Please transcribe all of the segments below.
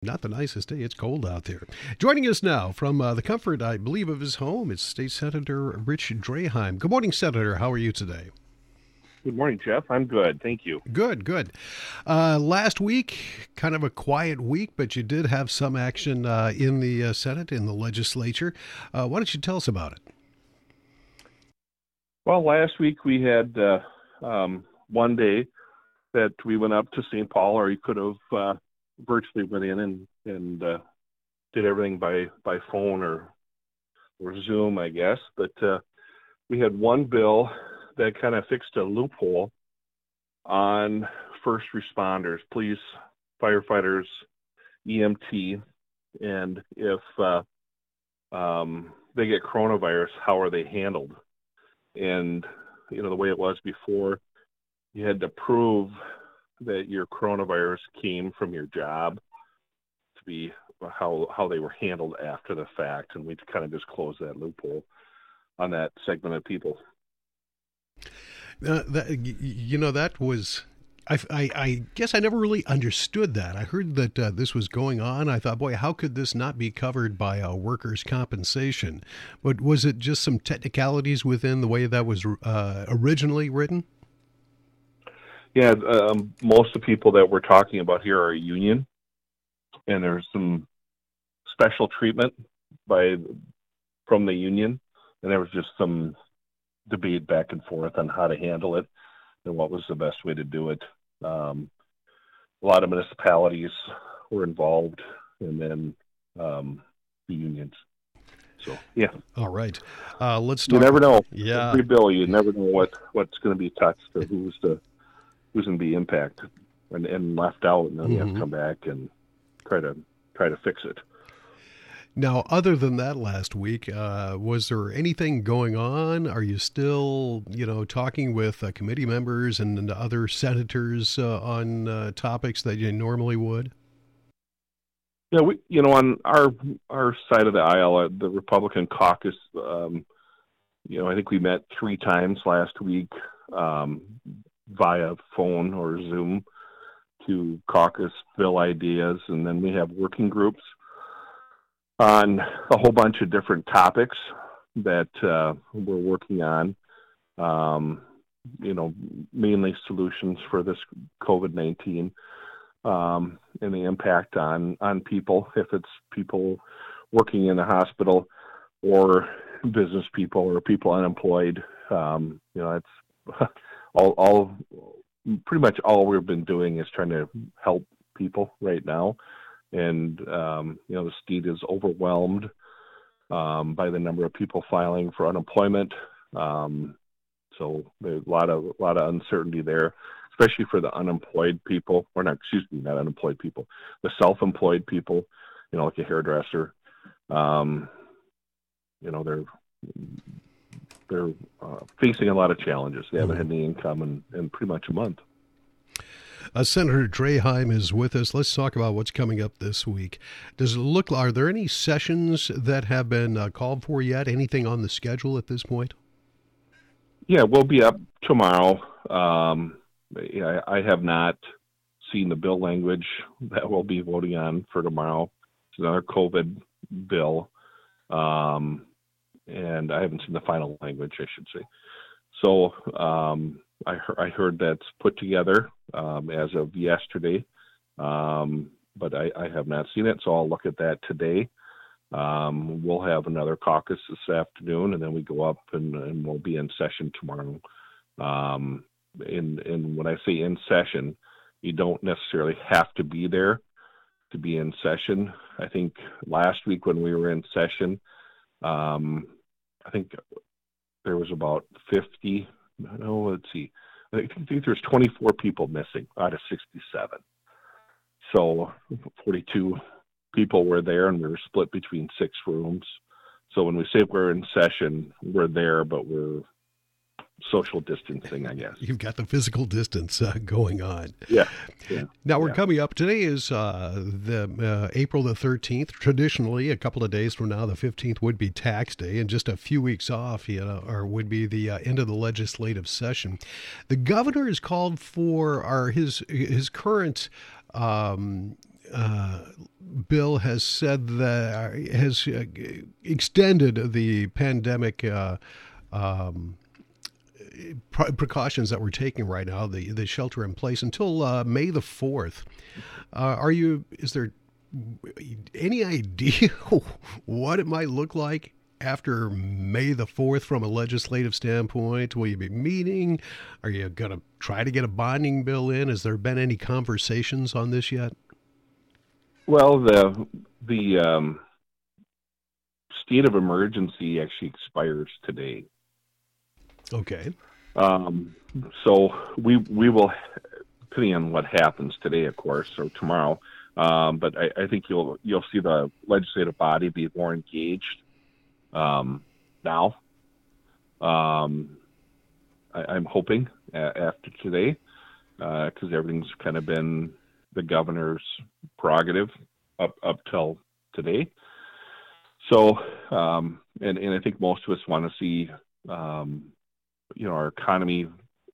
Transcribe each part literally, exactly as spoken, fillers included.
Not the nicest day. It's cold out there. Joining us now from uh, the comfort, I believe, of his home is State Senator Rich Draheim. Good morning, Senator. How are you today? Good morning, Jeff. I'm good. Thank you. Good, good. Uh, last week, kind of a quiet week, but you did have some action uh, in the uh, Senate, in the legislature. Uh, why don't you tell us about it? Well, last week we had uh, um, one day that we went up to Saint Paul, or you could have uh, virtually went in and, and uh, did everything by, by phone or or Zoom, I guess. But uh, we had one bill that kind of fixed a loophole on first responders, police, firefighters, E M T, and if uh, um, they get coronavirus, how are they handled? And, you know, the way it was before, you had to prove that your coronavirus came from your job to be how how they were handled after the fact. And we kind of just closed that loophole on that segment of people. Uh, that, you know, that was, I, I, I guess I never really understood that. I heard that uh, this was going on. I thought, boy, how could this not be covered by uh, workers' compensation? But was it just some technicalities within the way that was uh, originally written? Yeah, um, most of the people that we're talking about here are union, and there's some special treatment by from the union, and there was just some debate back and forth on how to handle it and what was the best way to do it. Um, a lot of municipalities were involved, and then um, the unions. So, yeah. All right. Uh, let's talk. You never know. Yeah. Every bill, you never know what, what's going to be touched or who's to who's going to be impacted and, and left out, and then mm-hmm. you have to come back and try to try to fix it. Now, other than that last week, uh, was there anything going on? Are you still, you know, talking with uh, committee members and, and other senators uh, on uh, topics that you normally would? Yeah, we, you know, on our our side of the aisle, uh, the Republican caucus, um, you know, I think we met three times last week um, via phone or Zoom to caucus bill ideas, and then we have working groups on a whole bunch of different topics that uh, we're working on, um, you know, mainly solutions for this COVID nineteen um, and the impact on, on people, if it's people working in a hospital or business people or people unemployed. Um, you know, it's all, all, pretty much all we've been doing is trying to help people right now. And, um, you know, the state is overwhelmed um, by the number of people filing for unemployment. Um, so there's a lot of a lot of uncertainty there, especially for the unemployed people, or not, excuse me, not unemployed people, the self-employed people, you know, like a hairdresser. Um, you know, they're they're uh, facing a lot of challenges. They haven't had any income in, in pretty much a month. Uh, Senator Draheim is with us. Let's talk about what's coming up this week. Does it look, are there any sessions that have been uh, called for yet? Anything on the schedule at this point? Yeah, we'll be up tomorrow. Um, I, I have not seen the bill language that we'll be voting on for tomorrow. It's another COVID bill. Um, and I haven't seen the final language, I should say. So um, I, he- I heard that's put together um, as of yesterday, um, but I, I have not seen it, so I'll look at that today. Um, we'll have another caucus this afternoon, and then we go up and, and we'll be in session tomorrow. Um, and, and when I say in session, you don't necessarily have to be there to be in session. I think last week when we were in session, um, I think there was about fifty, no, let's see, I think, I think there's twenty-four people missing out of sixty-seven. So forty-two people were there, and we were split between six rooms. So when we say we're in session, we're there, but we're social distancing, I guess. You've got the physical distance uh, going on. Yeah. yeah. Now we're yeah. coming up. Today is uh, the uh, April the thirteenth. Traditionally, a couple of days from now, the fifteenth would be tax day, and just a few weeks off, you know, or would be the uh, end of the legislative session. The governor has called for our his his current. Um, uh, bill has said that has uh, extended the pandemic uh, um, pre- precautions that we're taking right now, the the shelter in place until uh, May the fourth. Uh, are you? Is there any idea what it might look like after May the fourth from a legislative standpoint? Will you be meeting? Are you going to try to get a bonding bill in? Has there been any conversations on this yet? Well, the the um, state of emergency actually expires today. Okay. Um, so we we will, depending on what happens today, of course, or tomorrow. Um, but I, I think you'll you'll see the legislative body be more engaged um, now. Um, I, I'm hoping uh, after today, because uh, everything's kind of been the governor's prerogative up up till today. So, um, and and I think most of us want to see, um, you know, our economy,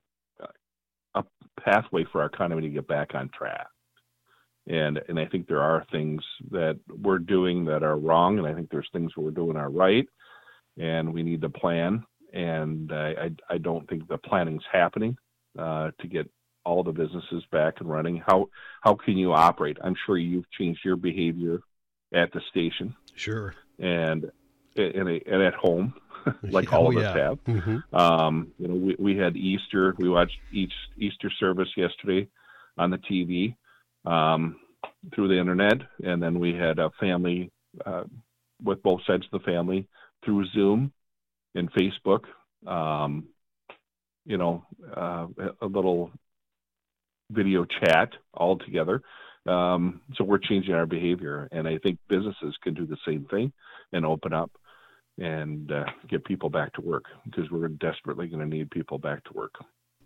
a pathway for our economy to get back on track. And and I think there are things that we're doing that are wrong, and I think there's things we're doing are right, and we need to plan. And I I, I don't think the planning's happening uh, to get all the businesses back and running. How how can you operate? I'm sure you've changed your behavior at the station. Sure. And and, and at home, like oh, all of yeah. us have. Mm-hmm. Um, you know, we we had Easter. We watched each Easter service yesterday on the T V. Um, through the internet, and then we had a family uh, with both sides of the family through Zoom and Facebook. Um, you know, uh, a little video chat all together. Um, so we're changing our behavior, and I think businesses can do the same thing and open up and uh, get people back to work, because we're desperately going to need people back to work.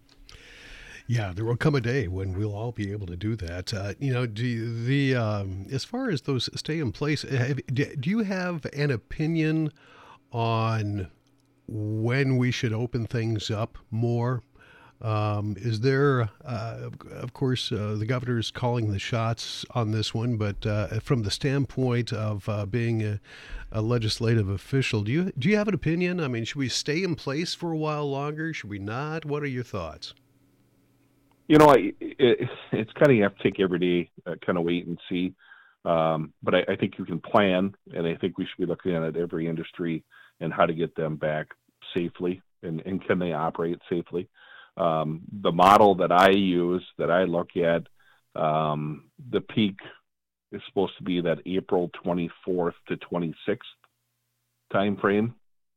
Yeah, there will come a day when we'll all be able to do that. Uh, you know, do you, the um, as far as those stay in place, have, do you have an opinion on when we should open things up more? Um, is there, uh, of course, uh, the governor's calling the shots on this one, but uh, from the standpoint of uh, being a, a legislative official, do you do you have an opinion? I mean, should we stay in place for a while longer? Should we not? What are your thoughts? You know, it, it, it's kind of, you have to take every day, uh, kind of wait and see. Um, but I, I think you can plan, and I think we should be looking at every industry and how to get them back safely, and, and can they operate safely. Um, the model that I use, that I look at, um, the peak is supposed to be that April twenty-fourth to twenty-sixth time frame.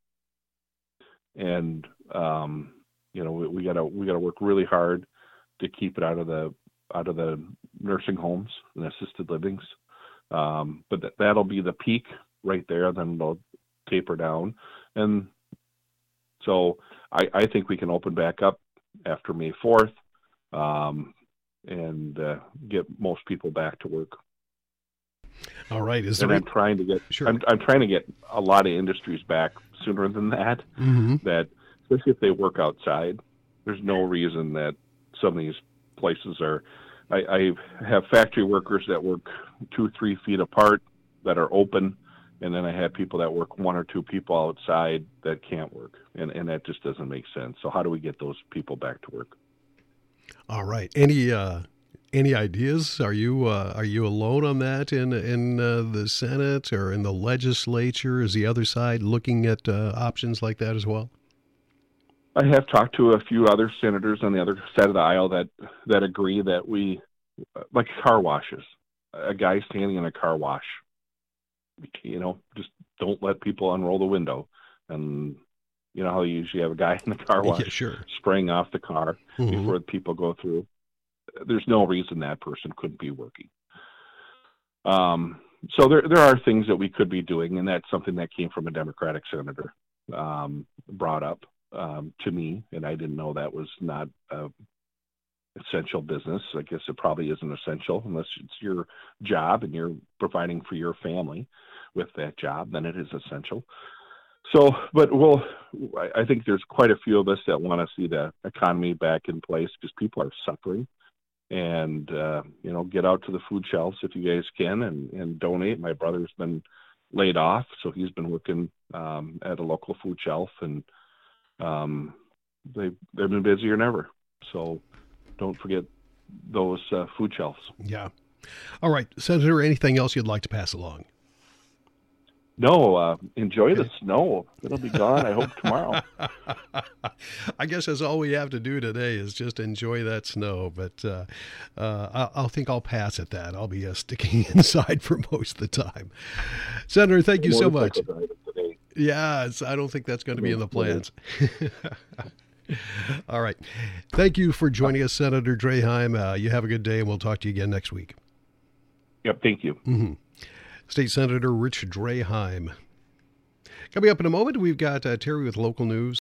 And, um, you know, we, we gotta, we gotta work really hard to keep it out of the out of the nursing homes and assisted livings. Um, but that, that'll be the peak right there. Then they'll taper down. And so I, I think we can open back up after May fourth um, and uh, get most people back to work. All right. Is and there I'm trying to get sure. I'm, I'm trying to get a lot of industries back sooner than that. Mm-hmm. That especially if they work outside, there's no reason that some of these places are. I, I have factory workers that work two, three feet apart that are open, and then I have people that work one or two people outside that can't work, and and that just doesn't make sense. So how do we get those people back to work? All right. Any uh, any ideas? Are you uh, are you alone on that in in uh, the Senate or in the legislature? Is the other side looking at uh, options like that as well? I have talked to a few other senators on the other side of the aisle that, that agree that we, like car washes, a guy standing in a car wash, you know, just don't let people unroll the window. And you know how you usually have a guy in the car wash yeah, sure. spraying off the car mm-hmm. before the people go through. There's no reason that person couldn't be working. Um, so there, there are things that we could be doing, and that's something that came from a Democratic senator, um, brought up. Um, to me, and I didn't know that was not a essential business. I guess it probably isn't essential unless it's your job and you're providing for your family with that job, then it is essential. So, but we'll, I think there's quite a few of us that want to see the economy back in place because people are suffering. and uh, you know, get out to the food shelves if you guys can, and, and donate. My brother's been laid off, so he's been working um, at a local food shelf, and um, they they've been busier than ever. So don't forget those uh, food shelves. Yeah. All right, Senator, anything else you'd like to pass along? No, uh, enjoy the snow. It'll be gone, I hope, tomorrow. I guess that's all we have to do today is just enjoy that snow. But uh, uh, I'll, I'll think I'll pass at that. I'll be uh, sticking inside for most of the time. Senator, thank you so much. Yeah, it's, I don't think that's going to be in the plans. All right. Thank you for joining us, Senator Draheim. Uh, you have a good day, and we'll talk to you again next week. Yep, thank you. Mm-hmm. State Senator Rich Draheim. Coming up in a moment, we've got uh, Terry with local news.